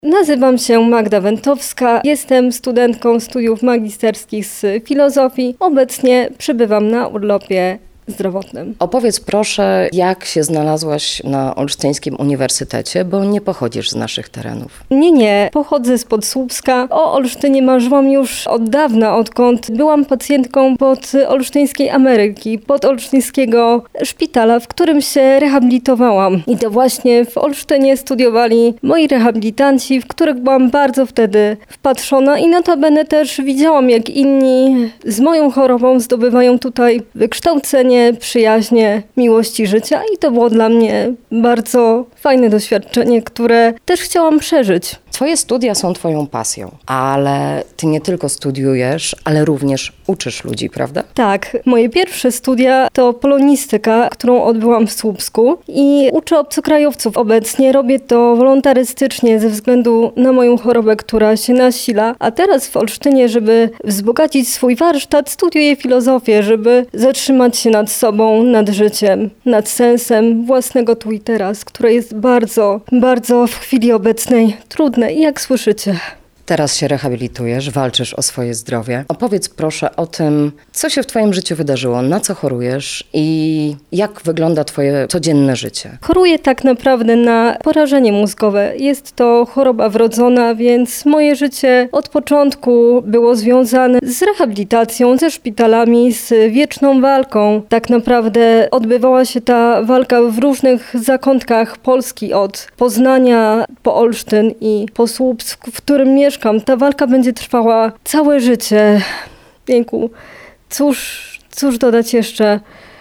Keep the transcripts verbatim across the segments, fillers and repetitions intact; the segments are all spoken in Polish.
Nazywam się Magda Wentowska, jestem studentką studiów magisterskich z filozofii. Obecnie przebywam na urlopie zdrowotnym. Opowiedz proszę, jak się znalazłaś na Olsztyńskim Uniwersytecie, bo nie pochodzisz z naszych terenów. Nie, nie. Pochodzę spod Słupska. O Olsztynie marzyłam już od dawna, odkąd byłam pacjentką pod Olsztyńskiej Ameryki, pod Olsztyńskiego Szpitala, w którym się rehabilitowałam. I to właśnie w Olsztynie studiowali moi rehabilitanci, w których byłam bardzo wtedy wpatrzona i notabene też widziałam, jak inni z moją chorobą zdobywają tutaj wykształcenie, przyjaźnie, miłości życia i to było dla mnie bardzo fajne doświadczenie, które też chciałam przeżyć. Twoje studia są twoją pasją, ale ty nie tylko studiujesz, ale również uczysz ludzi, prawda? Tak. Moje pierwsze studia to polonistyka, którą odbyłam w Słupsku i uczę obcokrajowców obecnie. Robię to wolontarystycznie ze względu na moją chorobę, która się nasila. A teraz w Olsztynie, żeby wzbogacić swój warsztat, studiuję filozofię, żeby zatrzymać się nad sobą, nad życiem, nad sensem własnego tu i teraz, które jest bardzo, bardzo w chwili obecnej trudne. I jak słyszycie. Teraz się rehabilitujesz, walczysz o swoje zdrowie. Opowiedz proszę o tym, co się w twoim życiu wydarzyło, na co chorujesz i jak wygląda twoje codzienne życie. Choruję tak naprawdę na porażenie mózgowe. Jest to choroba wrodzona, więc moje życie od początku było związane z rehabilitacją, ze szpitalami, z wieczną walką. Tak naprawdę odbywała się ta walka w różnych zakątkach Polski, od Poznania po Olsztyn i po Słupsk, w którym mieszkam. Ta walka będzie trwała całe życie. Jejku, cóż, cóż dodać jeszcze?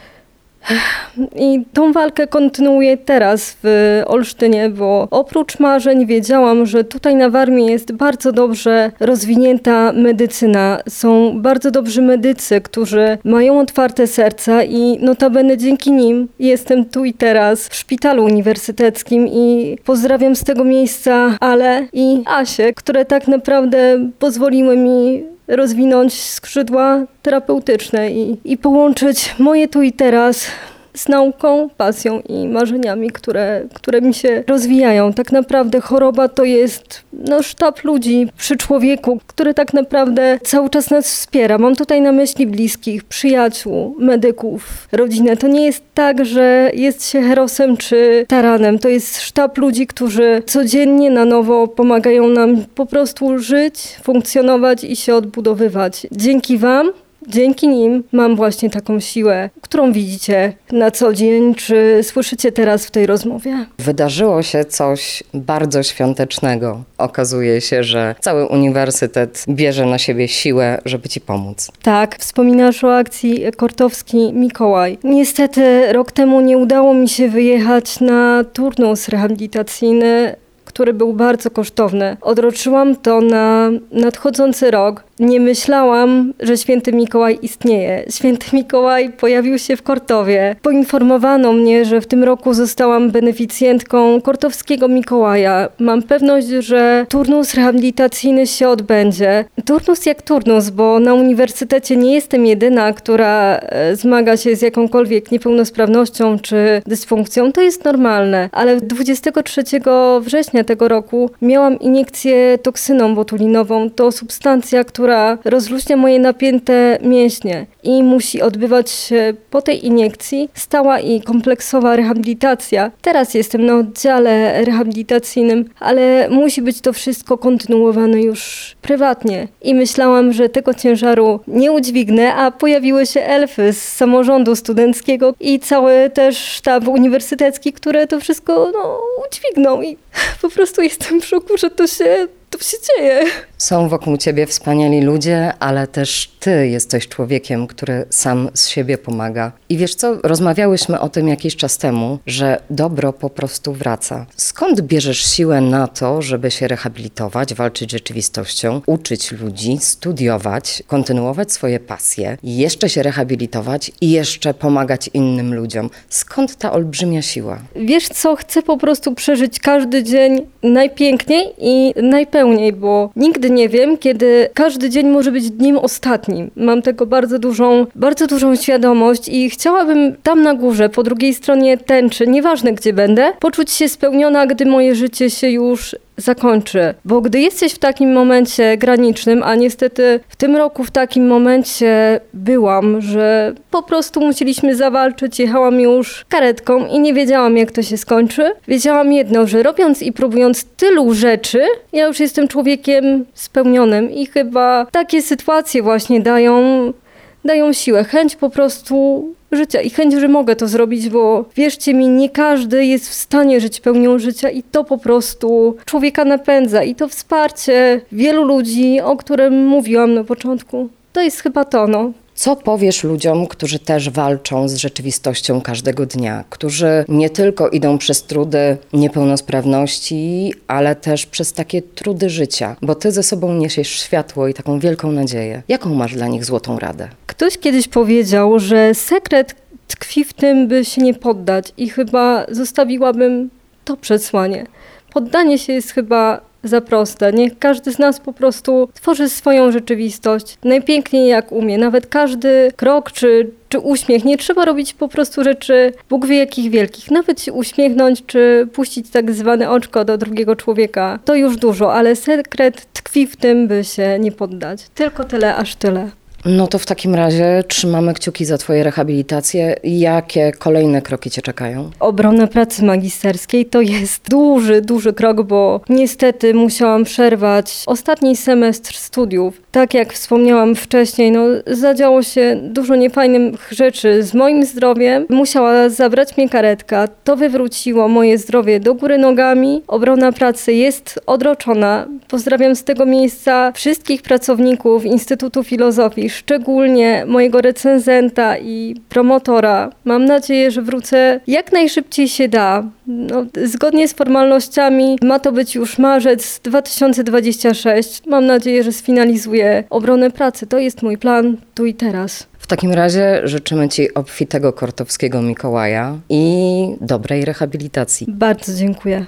I tą walkę kontynuuję teraz w Olsztynie, bo oprócz marzeń wiedziałam, że tutaj na Warmii jest bardzo dobrze rozwinięta medycyna. Są bardzo dobrzy medycy, którzy mają otwarte serca i notabene dzięki nim jestem tu i teraz w szpitalu uniwersyteckim i pozdrawiam z tego miejsca Ale i Asię, które tak naprawdę pozwoliły mi rozwinąć skrzydła terapeutyczne i, i połączyć moje tu i teraz z nauką, pasją i marzeniami, które, które mi się rozwijają. Tak naprawdę choroba to jest no, sztab ludzi przy człowieku, który tak naprawdę cały czas nas wspiera. Mam tutaj na myśli bliskich, przyjaciół, medyków, rodzinę. To nie jest tak, że jest się herosem czy taranem. To jest sztab ludzi, którzy codziennie na nowo pomagają nam po prostu żyć, funkcjonować i się odbudowywać. Dzięki wam, dzięki nim mam właśnie taką siłę, którą widzicie na co dzień, czy słyszycie teraz w tej rozmowie. Wydarzyło się coś bardzo świątecznego. Okazuje się, że cały uniwersytet bierze na siebie siłę, żeby ci pomóc. Tak, wspominasz o akcji Kortowski Mikołaj. Niestety rok temu nie udało mi się wyjechać na turnus rehabilitacyjny, który był bardzo kosztowny. Odroczyłam to na nadchodzący rok. Nie myślałam, że Święty Mikołaj istnieje. Święty Mikołaj pojawił się w Kortowie. Poinformowano mnie, że w tym roku zostałam beneficjentką Kortowskiego Mikołaja. Mam pewność, że turnus rehabilitacyjny się odbędzie. Turnus jak turnus, bo na uniwersytecie nie jestem jedyna, która zmaga się z jakąkolwiek niepełnosprawnością czy dysfunkcją. To jest normalne, ale dwudziestego trzeciego września tego roku miałam iniekcję toksyną botulinową. To substancja, która rozluźnia moje napięte mięśnie i musi odbywać się po tej iniekcji stała i kompleksowa rehabilitacja. Teraz jestem na oddziale rehabilitacyjnym, ale musi być to wszystko kontynuowane już prywatnie. I myślałam, że tego ciężaru nie udźwignę, a pojawiły się elfy z samorządu studenckiego i cały też sztab uniwersytecki, które to wszystko no, udźwigną. I po prostu jestem w szoku, że to się... To się dzieje. Są wokół ciebie wspaniali ludzie, ale też ty jesteś człowiekiem, który sam z siebie pomaga. I wiesz co, rozmawiałyśmy o tym jakiś czas temu, że dobro po prostu wraca. Skąd bierzesz siłę na to, żeby się rehabilitować, walczyć z rzeczywistością, uczyć ludzi, studiować, kontynuować swoje pasje, jeszcze się rehabilitować i jeszcze pomagać innym ludziom? Skąd ta olbrzymia siła? Wiesz co, chcę po prostu przeżyć każdy dzień najpiękniej i najpełniej, bo nigdy nie wiem, kiedy każdy dzień może być dniem ostatnim. Mam tego bardzo dużą, bardzo dużą świadomość i chciałabym tam na górze, po drugiej stronie tęczy, nieważne gdzie będę, poczuć się spełniona, gdy moje życie się już zakończy. Bo gdy jesteś w takim momencie granicznym, a niestety w tym roku w takim momencie byłam, że po prostu musieliśmy zawalczyć, jechałam już karetką i nie wiedziałam, jak to się skończy. Wiedziałam jedno, że robiąc i próbując tylu rzeczy, ja już jestem człowiekiem spełnionym i chyba takie sytuacje właśnie dają, dają siłę, chęć po prostu życia i chęć, że mogę to zrobić, bo wierzcie mi, nie każdy jest w stanie żyć pełnią życia i to po prostu człowieka napędza i to wsparcie wielu ludzi, o którym mówiłam na początku, to jest chyba to, no. Co powiesz ludziom, którzy też walczą z rzeczywistością każdego dnia, którzy nie tylko idą przez trudy niepełnosprawności, ale też przez takie trudy życia, bo ty ze sobą niesiesz światło i taką wielką nadzieję. Jaką masz dla nich złotą radę? Ktoś kiedyś powiedział, że sekret tkwi w tym, by się nie poddać i chyba zostawiłabym to przesłanie. Poddanie się jest chyba za proste. Niech każdy z nas po prostu tworzy swoją rzeczywistość najpiękniej jak umie. Nawet każdy krok czy, czy uśmiech. Nie trzeba robić po prostu rzeczy Bóg wie jakich wielkich. Nawet się uśmiechnąć czy puścić tak zwane oczko do drugiego człowieka. To już dużo, ale sekret tkwi w tym, by się nie poddać. Tylko tyle, aż tyle. No to w takim razie trzymamy kciuki za twoje rehabilitacje. Jakie kolejne kroki cię czekają? Obrona pracy magisterskiej to jest duży, duży krok, bo niestety musiałam przerwać ostatni semestr studiów. Tak jak wspomniałam wcześniej, no zadziało się dużo niefajnych rzeczy z moim zdrowiem. Musiała zabrać mnie karetka. To wywróciło moje zdrowie do góry nogami. Obrona pracy jest odroczona. Pozdrawiam z tego miejsca wszystkich pracowników Instytutu Filozofii, szczególnie mojego recenzenta i promotora. Mam nadzieję, że wrócę jak najszybciej się da. No, zgodnie z formalnościami ma to być już marzec dwa tysiące dwudziesty szósty. Mam nadzieję, że sfinalizuję obronę pracy. To jest mój plan tu i teraz. W takim razie życzymy ci obfitego kortowskiego Mikołaja i dobrej rehabilitacji. Bardzo dziękuję.